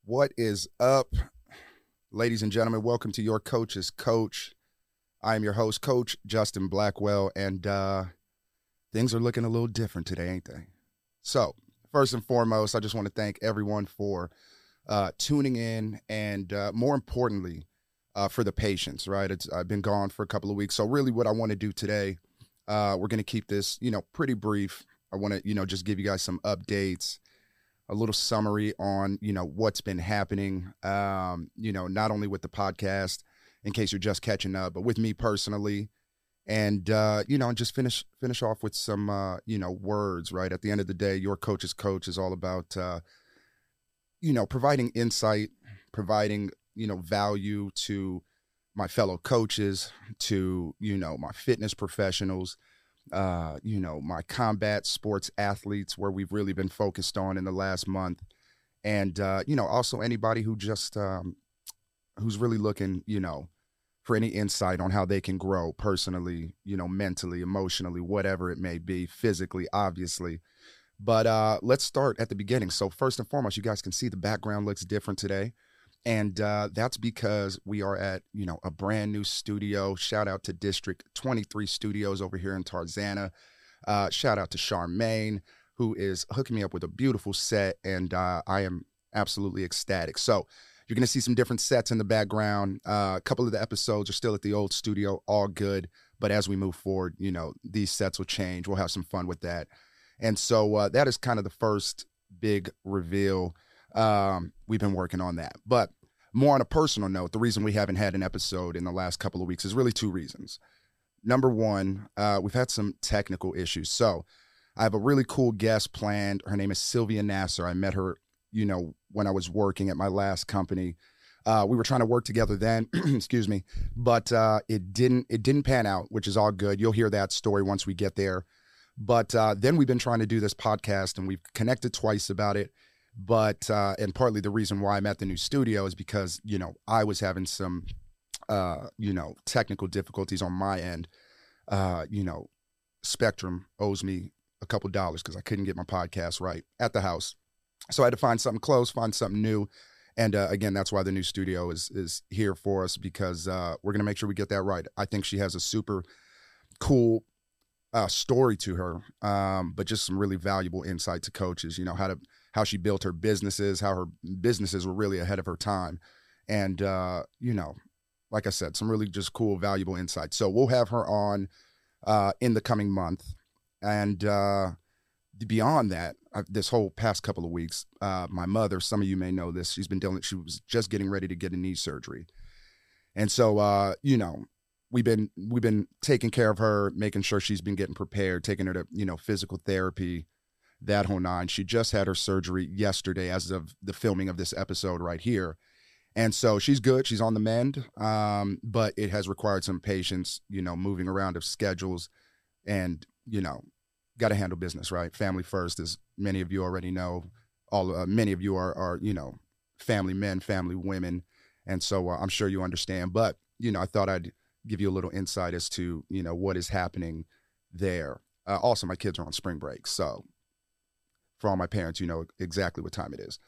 What is up, ladies and gentlemen? Welcome to Your Coach's Coach. I am your host, Coach Justin Blackwell, and things are looking a little different today, ain't they? So, first and foremost, I just want to thank everyone for tuning in and, more importantly, for the patience, right? I've been gone for a couple of weeks. So, really, what I want to do today, we're going to keep this, pretty brief. I want to, just give you guys some updates, a little summary on, what's been happening, not only with the podcast, in case you're just catching up, but with me personally. And, just finish off with some, words, right? At the end of the day, Your Coach's Coach is all about, providing insight, providing, value to my fellow coaches, to, my fitness professionals, my combat sports athletes, where we've really been focused on in the last month. And, also anybody who just, who's really looking, for any insight on how they can grow personally, mentally, emotionally, whatever it may be, physically, obviously. But let's start at the beginning. So first and foremost, you guys can see the background looks different today. And that's because we are at, a brand new studio. Shout out to District 23 Studios over here in Tarzana. Shout out to Charmaine, who is hooking me up with a beautiful set. And I am absolutely ecstatic. So you're going to see some different sets in the background. A couple of the episodes are still at the old studio, all good. But as we move forward, these sets will change. We'll have some fun with that. And so that is kind of the first big reveal. We've been working on that. But more on a personal note, the reason we haven't had an episode in the last couple of weeks is really two reasons. Number one, we've had some technical issues. So I have a really cool guest planned. Her name is Sylvia Nasser. I met her, when I was working at my last company. We were trying to work together then, excuse me, but it didn't pan out, which is all good. You'll hear that story once we get there. But then we've been trying to do this podcast, and we've connected twice about it. But, and partly the reason why I'm at the new studio is because, I was having some, technical difficulties on my end. Spectrum owes me a couple dollars because I couldn't get my podcast right at the house. So I had to find something close, find something new. And again, that's why the new studio is here for us, because we're going to make sure we get that right. I think she has a super cool story to her, but just some really valuable insight to coaches, how she built her businesses, how her businesses were really ahead of her time. And, like I said, some really just cool, valuable insights. So we'll have her on in the coming month. And beyond that, this whole past couple of weeks, my mother, some of you may know this, she was just getting ready to get a knee surgery. And so, we've been taking care of her, making sure she's been getting prepared, taking her to, physical therapy, that whole nine. She just had her surgery yesterday as of the filming of this episode right here. And so she's good. She's on the mend. But it has required some patience, moving around of schedules and, got to handle business, right? Family first, as many of you already know. Many of you are, family men, family women. And so I'm sure you understand. But, I thought I'd give you a little insight as to, what is happening there. Also, my kids are on spring break. So for all my parents, you know exactly what time it is.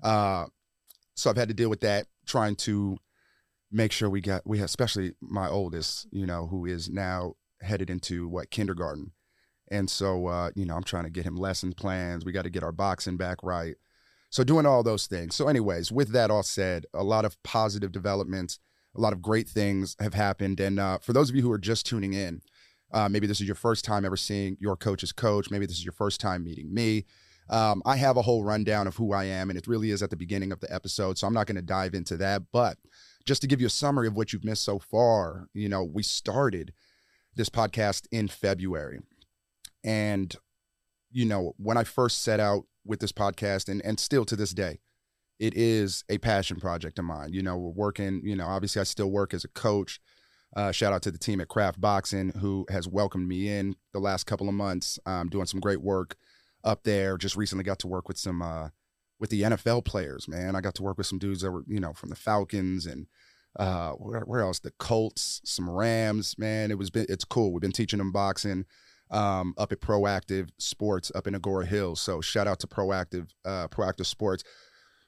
So I've had to deal with that, trying to make sure we have, especially my oldest, who is now headed into kindergarten. And so, I'm trying to get him lesson plans. We got to get our boxing back right. So doing all those things. So anyways, with that all said, a lot of positive developments, a lot of great things have happened. And for those of you who are just tuning in, maybe this is your first time ever seeing Your Coach's Coach. Maybe this is your first time meeting me. I have a whole rundown of who I am, and it really is at the beginning of the episode, so I'm not going to dive into that. But just to give you a summary of what you've missed so far, we started this podcast in February. And, when I first set out with this podcast, and still to this day, it is a passion project of mine. We're working, obviously I still work as a coach. Shout out to the team at Craft Boxing, who has welcomed me in the last couple of months, doing some great work up there. Just recently got to work with some with the NFL players, man. I got to work with some dudes that were, from the Falcons and where else? The Colts, some Rams, man. It's cool. We've been teaching them boxing up at Proactive Sports up in Agora Hills. So shout out to Proactive Sports,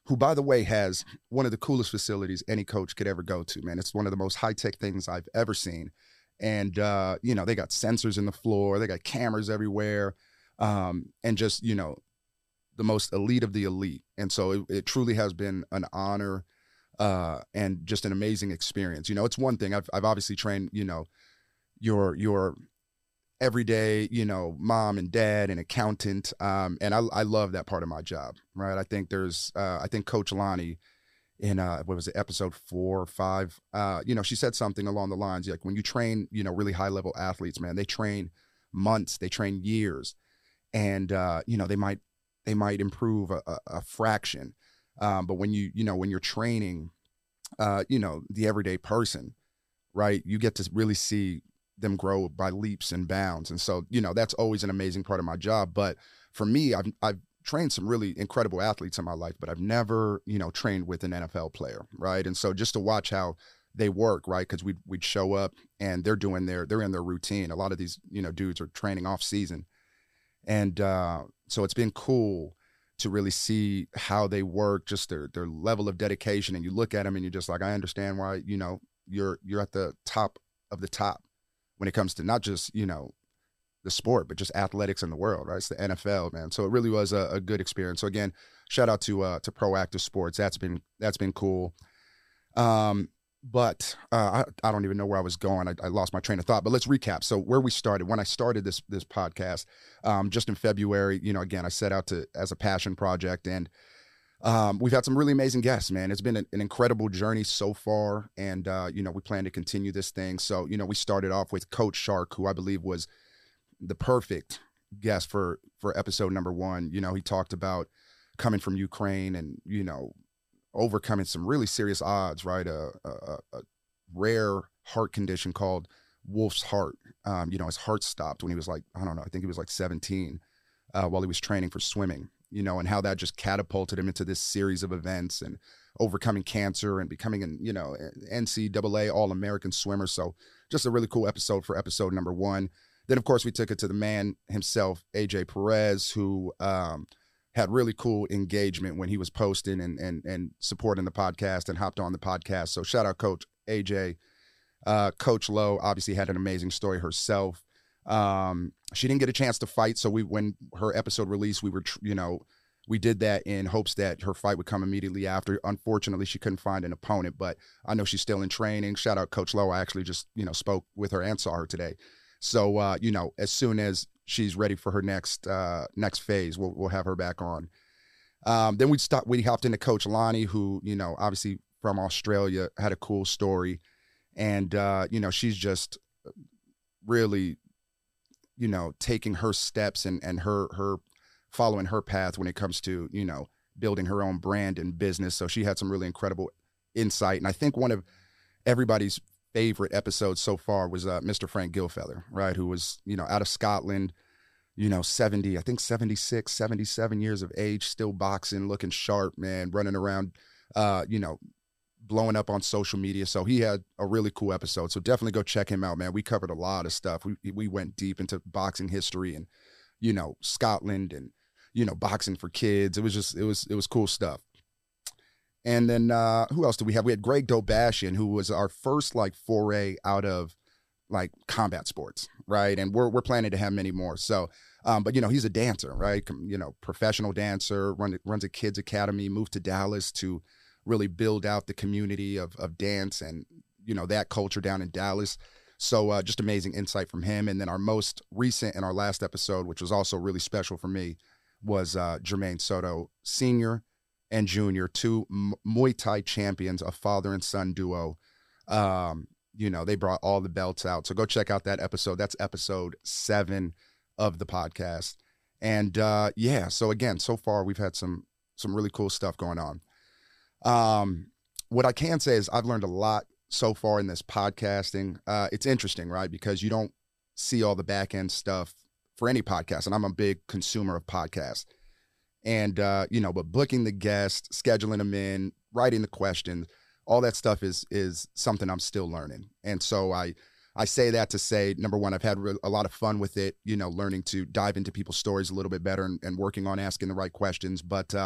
who, by the way, has one of the coolest facilities any coach could ever go to, man. It's one of the most high-tech things I've ever seen. And, they got sensors in the floor. They got cameras everywhere. And just, the most elite of the elite. And so it truly has been an honor and just an amazing experience. It's one thing. I've obviously trained, your everyday, mom and dad and accountant. And I love that part of my job, right? I think I think Coach Lonnie in, what was it, episode 4 or 5, she said something along the lines, like when you train, really high level athletes, man, they train months, they train years, and, they might improve a fraction. But when when you're training, the everyday person, right, you get to really see them grow by leaps and bounds. And so, that's always an amazing part of my job. But for me, I've trained some really incredible athletes in my life, but I've never, trained with an NFL player, right? And so just to watch how they work, right, because we'd show up and they're in their routine. A lot of these, dudes are training off season. And so it's been cool to really see how they work, just their level of dedication. And you look at them and you're just like, I understand why, you're at the top of the top when it comes to not just, the sport, but just athletics in the world, right? It's the NFL, man. So it really was a good experience. So again, shout out to Proactive Sports. That's been cool. But I don't even know where I was going. I lost my train of thought, but let's recap. So where we started, when I started this podcast, just in February, again, I set out as a passion project, and we've had some really amazing guests, man. It's been an incredible journey so far. And, we plan to continue this thing. So, we started off with Coach Shark, who I believe was the perfect guest for episode number 1. He talked about coming from Ukraine and, overcoming some really serious odds, right? A rare heart condition called Wolf's Heart. His heart stopped when he was like, I don't know, I think he was like 17, while he was training for swimming, and how that just catapulted him into this series of events and overcoming cancer and becoming an, NCAA All-American swimmer. So just a really cool episode for episode number 1. Then, of course, we took it to the man himself, AJ Perez, who had really cool engagement when he was posting and supporting the podcast and hopped on the podcast. So shout out Coach AJ. Coach Lowe obviously had an amazing story herself. She didn't get a chance to fight. So when her episode released, we did that in hopes that her fight would come immediately after. Unfortunately, she couldn't find an opponent, but I know she's still in training. Shout out Coach Lowe. I actually just, spoke with her and saw her today. So, as soon as she's ready for her next phase, we'll have her back on. Then we hopped into Coach Lonnie, who, obviously from Australia, had a cool story. And, she's just really, taking her steps and her following her path when it comes to, building her own brand and business. So she had some really incredible insight. And I think one of everybody's favorite episodes so far was Mr. Frank Gilfether, right? Who was, out of Scotland, 76, 77 years of age, still boxing, looking sharp, man, running around, blowing up on social media. So he had a really cool episode. So definitely go check him out, man. We covered a lot of stuff. We went deep into boxing history and, Scotland and, boxing for kids. It was cool stuff. And then who else did we have? We had Greg Dobashian, who was our first foray out of combat sports, right? And we're planning to have many more. So, but he's a dancer, right? Professional dancer, runs a kids academy, moved to Dallas to really build out the community of dance and that culture down in Dallas. So just amazing insight from him. And then our most recent and our last episode, which was also really special for me, was Jermaine Soto Sr. and Junior, 2 Muay Thai champions, a father and son duo. They brought all the belts out. So go check out that episode. That's episode 7 of the podcast. And so again, so far we've had some really cool stuff going on. What I can say is I've learned a lot so far in this podcasting. It's interesting, right? Because you don't see all the back end stuff for any podcast. And I'm a big consumer of podcasts. And, but booking the guests, scheduling them in, writing the questions, all that stuff is something I'm still learning. And so I say that to say, number one, I've had a lot of fun with it, learning to dive into people's stories a little bit better and working on asking the right questions. But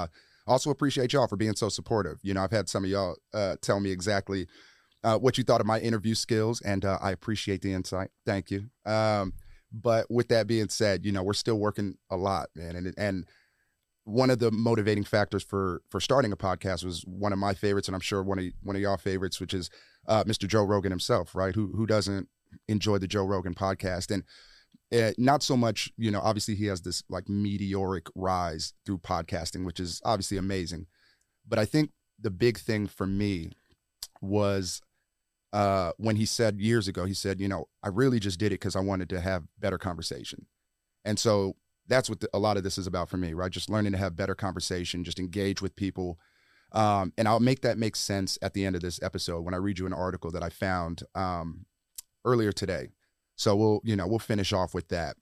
Also appreciate y'all for being so supportive. You know, I've had some of y'all tell me exactly what you thought of my interview skills, and I appreciate the insight. Thank you. But with that being said, you know, we're still working a lot, man. And one of the motivating factors for starting a podcast was one of my favorites, and I'm sure one of y'all favorites, which is Mr. Joe Rogan himself, right? Who doesn't enjoy the Joe Rogan podcast? And not so much, you know, obviously he has this like meteoric rise through podcasting, which is obviously amazing. But I think the big thing for me was when he said years ago, he said, you know, I really just did it because I wanted to have better conversation. And so that's what a lot of this is about for me, right? Just learning to have better conversation, just engage with people. And I'll make that make sense at the end of this episode when I read you an article that I found earlier today. So we'll finish off with that.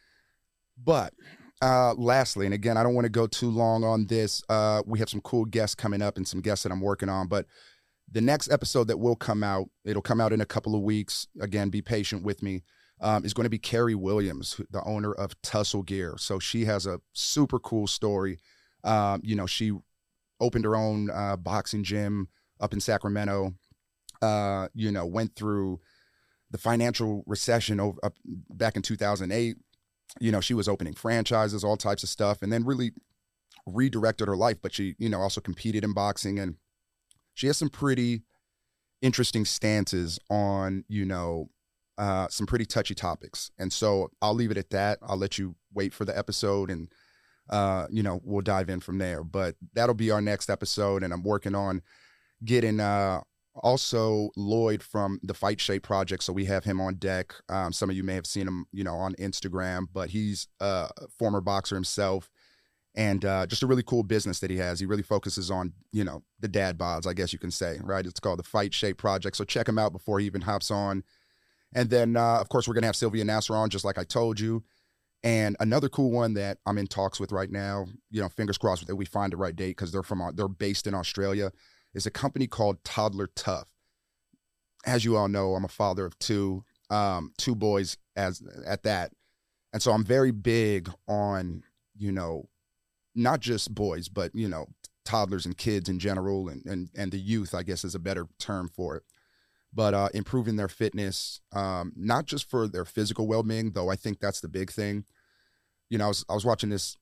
But lastly, and again, I don't want to go too long on this. We have some cool guests coming up and some guests that I'm working on. But the next episode that will come out, it'll come out in a couple of weeks. Again, be patient with me. Is going to be Carrie Williams, the owner of Tussle Gear. So she has a super cool story. You know, she opened her own boxing gym up in Sacramento. You know, went through the financial recession back in 2008. You know, she was opening franchises, all types of stuff, and then really redirected her life. But she, you know, also competed in boxing, and she has some pretty interesting stances on, you know, some pretty touchy topics. And so I'll leave it at that. I'll let you wait for the episode, and you know, we'll dive in from there. But that'll be our next episode, and I'm working on getting also Lloyd from the Fight Shape Project. So we have him on deck. Some of you may have seen him, you know, on Instagram, but he's a former boxer himself, and just a really cool business that he has. He really focuses on, you know, the dad bods, I guess you can say, right? It's called the Fight Shape Project. So check him out before he even hops on. And then, of course, we're going to have Sylvia Nasser on, just like I told you. And another cool one that I'm in talks with right now, you know, fingers crossed that we find the right date, because they're based in Australia, is a company called Toddler Tough. As you all know, I'm a father of two boys at that. And so I'm very big on, you know, not just boys, but, you know, toddlers and kids in general, and the youth, I guess, is a better term for it. But improving their fitness, not just for their physical well-being, though I think that's the big thing. You know, I was watching this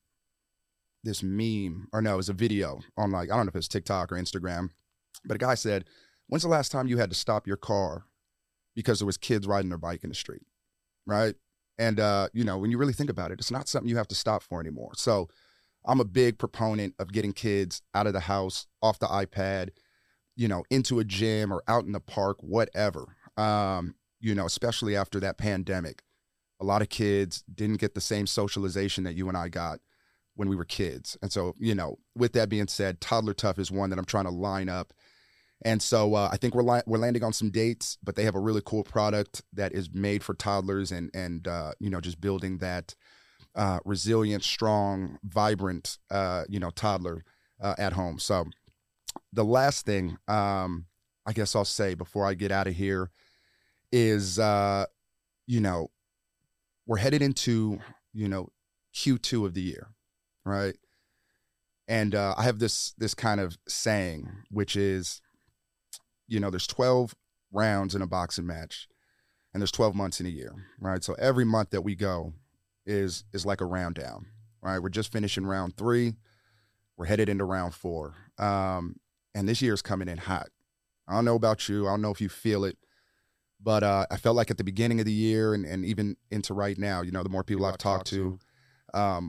meme, or no, it was a video on, like, I don't know if it's TikTok or Instagram, but a guy said, when's the last time you had to stop your car because there was kids riding their bike in the street, right? And, you know, when you really think about it, it's not something you have to stop for anymore. So I'm a big proponent of getting kids out of the house, off the iPad, you know, into a gym or out in the park, whatever. You know, especially after that pandemic, a lot of kids didn't get the same socialization that you and I got when we were kids. And so, you know, with that being said, Toddler Tough is one that I'm trying to line up. And so I think we're landing on some dates, but they have a really cool product that is made for toddlers, and you know, just building that resilient, strong, vibrant, you know, toddler at home. So the last thing I guess I'll say before I get out of here is, you know, we're headed into, you know, Q2 of the year, right? And I have this kind of saying, which is, you know, there's 12 rounds in a boxing match, and there's 12 months in a year, right? So every month that we go is like a round down, right? We're just finishing round 3. We're headed into round 4. And this year's coming in hot. I don't know about you. I don't know if you feel it, but I felt like at the beginning of the year, and even into right now, you know, the more people I've talked to, I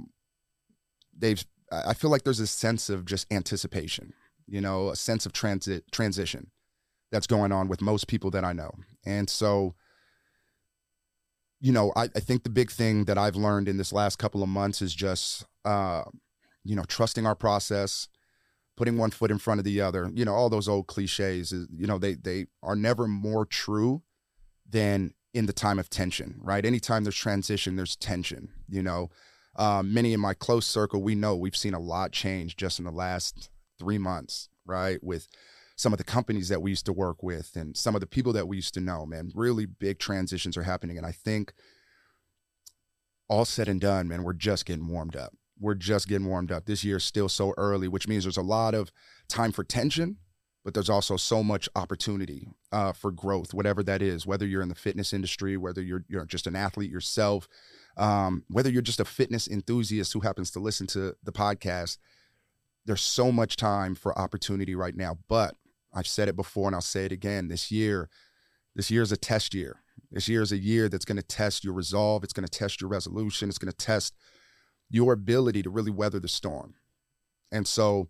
feel like there's a sense of just anticipation, you know, a sense of transition that's going on with most people that I know. And so, you know, I think the big thing that I've learned in this last couple of months is just, you know, trusting our process, putting one foot in front of the other. You know, all those old cliches, you know, they are never more true than in the time of tension, right? Anytime there's transition, there's tension, you know. Many in my close circle, we've seen a lot change just in the last 3 months, right? With some of the companies that we used to work with and some of the people that we used to know, man, really big transitions are happening. And I think all said and done, man, we're just getting warmed up. we're just getting warmed up. This year is still so early, which means there's a lot of time for tension, but there's also so much opportunity for growth, whatever that is, whether you're in the fitness industry, whether you're just an athlete yourself, whether you're just a fitness enthusiast who happens to listen to the podcast. There's so much time for opportunity right now. But I've said it before and I'll say it again. This year is a test year. This year is a year that's going to test your resolve. It's going to test your resolution. It's going to test your ability to really weather the storm. And so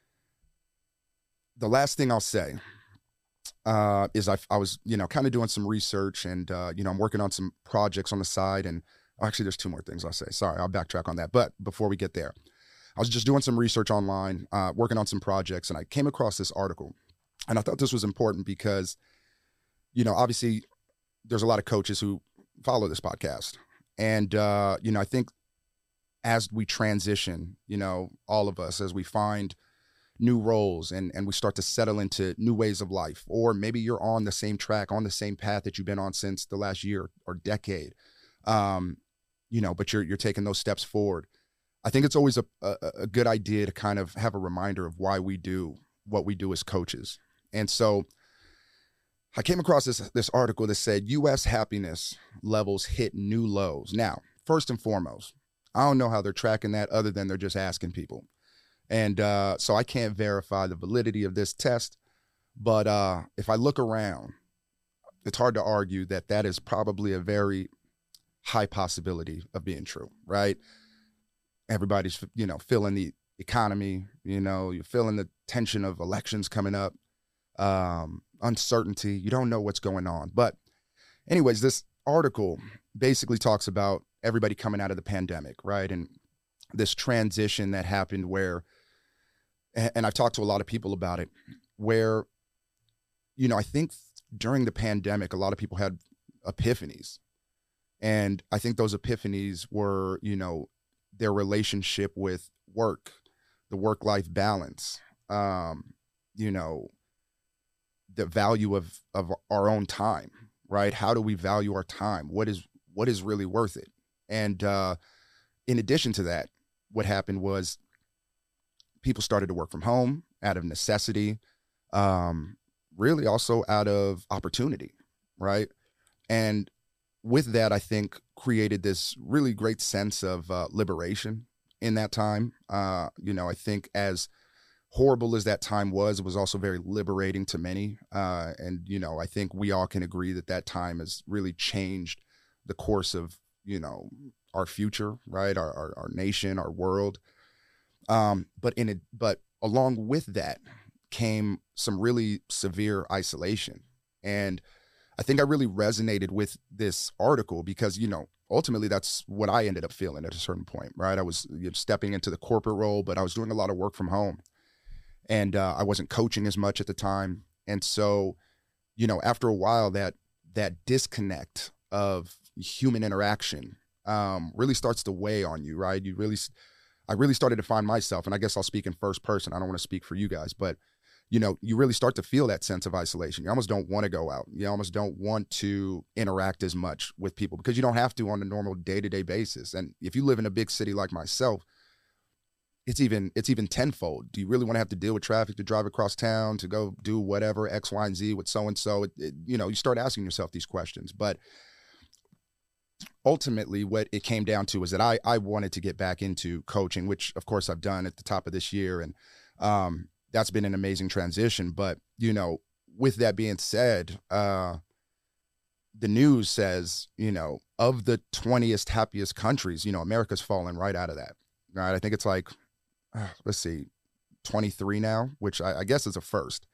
the last thing I'll say is I was, kind of doing some research and, I'm working on some projects on the side. And actually, there's two more things I'll say. Sorry, I'll backtrack on that. But before we get there, I was just doing some research online, working on some projects, and I came across this article. And I thought this was important because, obviously there's a lot of coaches who follow this podcast. And, I think as we transition, all of us, as we find new roles and we start to settle into new ways of life, or maybe you're on the same track, on the same path that you've been on since the last year or decade, but you're taking those steps forward. I think it's always a good idea to kind of have a reminder of why we do what we do as coaches. And so I came across this article that said U.S. happiness levels hit new lows. Now, first and foremost, I don't know how they're tracking that other than they're just asking people. And so I can't verify the validity of this test. But if I look around, it's hard to argue that is probably a very high possibility of being true, right? Everybody's, feeling the economy, you're feeling the tension of elections coming up, uncertainty. You don't know what's going on. But anyways, this article basically talks about everybody coming out of the pandemic, right? And this transition that happened where, and I've talked to a lot of people about it, where, I think during the pandemic, a lot of people had epiphanies. And I think those epiphanies were, their relationship with work, the work-life balance, the value of our own time, right? How do we value our time? What is really worth it? And in addition to that, what happened was people started to work from home out of necessity, really also out of opportunity, right? And with that, I think created this really great sense of liberation in that time. I think as horrible as that time was, it was also very liberating to many. And I think we all can agree that time has really changed the course of, our future, right? Our nation, our world. But along with that came some really severe isolation. And I think I really resonated with this article because, ultimately that's what I ended up feeling at a certain point, right? I was stepping into the corporate role, but I was doing a lot of work from home and I wasn't coaching as much at the time. And so, after a while that disconnect of human interaction really starts to weigh on you, right? I really started to find myself, and I guess I'll speak in first person. I don't want to speak for you guys, but you really start to feel that sense of isolation. You almost don't want to go out. You almost don't want to interact as much with people because you don't have to on a normal day-to-day basis. And if you live in a big city like myself, it's even tenfold. Do you really want to have to deal with traffic to drive across town, to go do whatever, X, Y, and Z with so-and-so? You start asking yourself these questions. But ultimately, what it came down to is that I wanted to get back into coaching, which, of course, I've done at the top of this year. And that's been an amazing transition. But, with that being said, the news says, of the 20th happiest countries, America's fallen right out of that. Right. I think it's like, let's see, 23 now, which I guess is a first.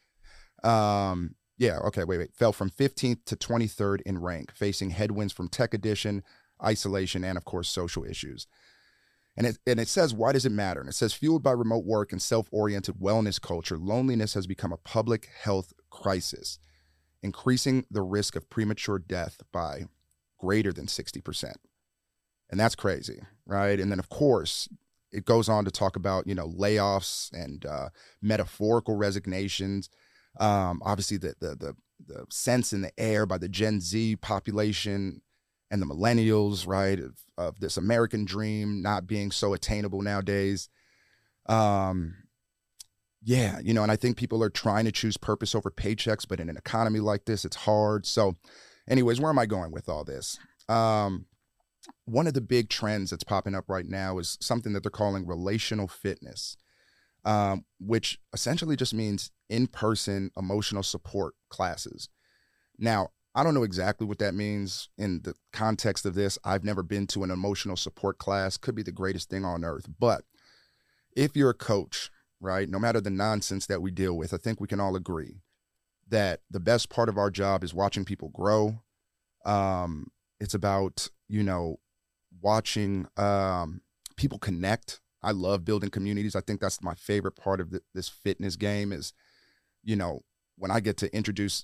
Wait. Fell from 15th to 23rd in rank, facing headwinds from tech addiction, isolation, and, of course, social issues. And it says, why does it matter? And it says, fueled by remote work and self-oriented wellness culture, loneliness has become a public health crisis, increasing the risk of premature death by greater than 60%. And that's crazy, right? And then, of course, it goes on to talk about, layoffs and metaphorical resignations. Obviously, the sense in the air by the Gen Z population and the millennials, right, of this American dream not being so attainable nowadays. Um, yeah, and I think people are trying to choose purpose over paychecks, but in an economy like this, it's hard. So, anyways, where am I going with all this? One of the big trends that's popping up right now is something that they're calling relational fitness, which essentially just means in-person emotional support classes. Now, I don't know exactly what that means in the context of this. I've never been to an emotional support class. Could be the greatest thing on earth. But if you're a coach, right, no matter the nonsense that we deal with, I think we can all agree that the best part of our job is watching people grow. It's about, watching people connect. I love building communities. I think that's my favorite part of this fitness game is, when I get to introduce,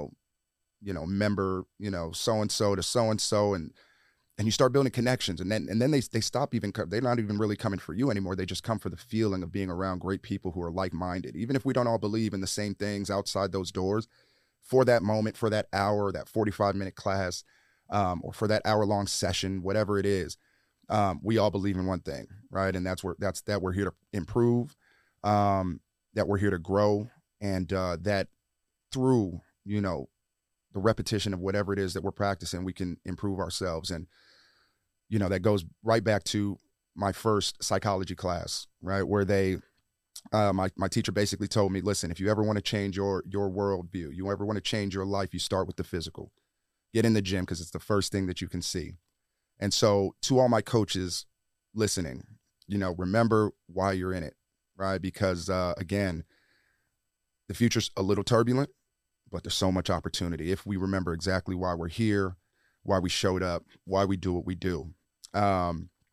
member, so-and-so to so-and-so, and you start building connections, and then they stop they're not even really coming for you anymore. They just come for the feeling of being around great people who are like-minded. Even if we don't all believe in the same things outside those doors, for that moment, for that hour, that 45-minute class, or for that hour-long session, whatever it is, we all believe in one thing, right? And that's that we're here to improve, that we're here to grow, and that through, the repetition of whatever it is that we're practicing, we can improve ourselves. And, that goes right back to my first psychology class, right? Where my teacher basically told me, listen, if you ever want to change your worldview, you ever want to change your life, you start with the physical. Get in the gym because it's the first thing that you can see. And so to all my coaches listening, remember why you're in it, right? Because, again, the future's a little turbulent, but there's so much opportunity if we remember exactly why we're here, why we showed up, why we do what we do. I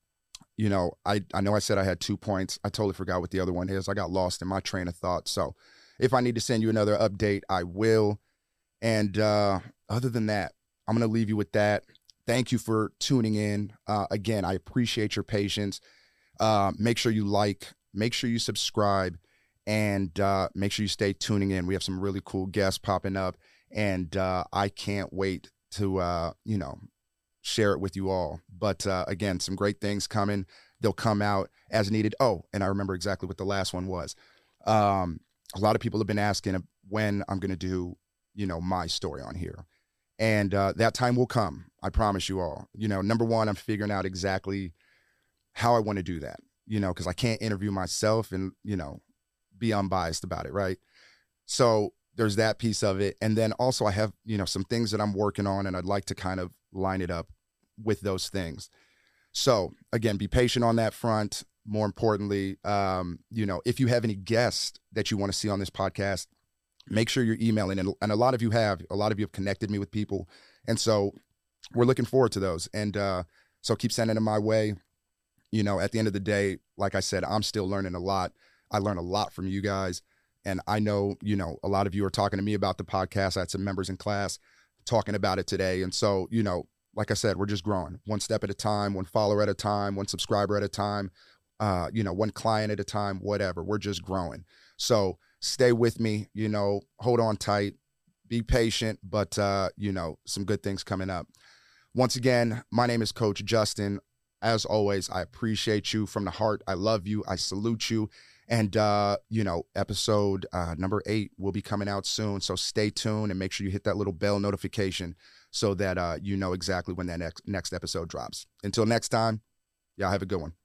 know I said I had 2 points. I totally forgot what the other one is. I got lost in my train of thought. So if I need to send you another update, I will. And other than that, I'm going to leave you with that. Thank you for tuning in. Again, I appreciate your patience. Make sure you like, make sure you subscribe, and make sure you stay tuning in. We have some really cool guests popping up, and I can't wait to, share it with you all. But again, some great things coming. They'll come out as needed. Oh, and I remember exactly what the last one was. A lot of people have been asking when I'm going to do, my story on here. And that time will come. I promise you all. Number one, I'm figuring out exactly how I want to do that, because I can't interview myself and, be unbiased about it, right? So there's that piece of it. And then also I have, some things that I'm working on, and I'd like to kind of line it up with those things. So again, be patient on that front. More importantly, if you have any guests that you want to see on this podcast, make sure you're emailing. And a lot of you have connected me with people. And so we're looking forward to those. And so keep sending them my way. At the end of the day, like I said, I'm still learning a lot. I learn a lot from you guys. And I know, a lot of you are talking to me about the podcast. I had some members in class talking about it today. And so, like I said, we're just growing one step at a time, one follower at a time, one subscriber at a time, one client at a time, whatever. We're just growing. So stay with me, hold on tight, be patient, but, some good things coming up. Once again, my name is Coach Justin. As always, I appreciate you from the heart. I love you. I salute you. And, episode number 8 will be coming out soon. So stay tuned and make sure you hit that little bell notification so that you know exactly when that next episode drops. Until next time, y'all have a good one.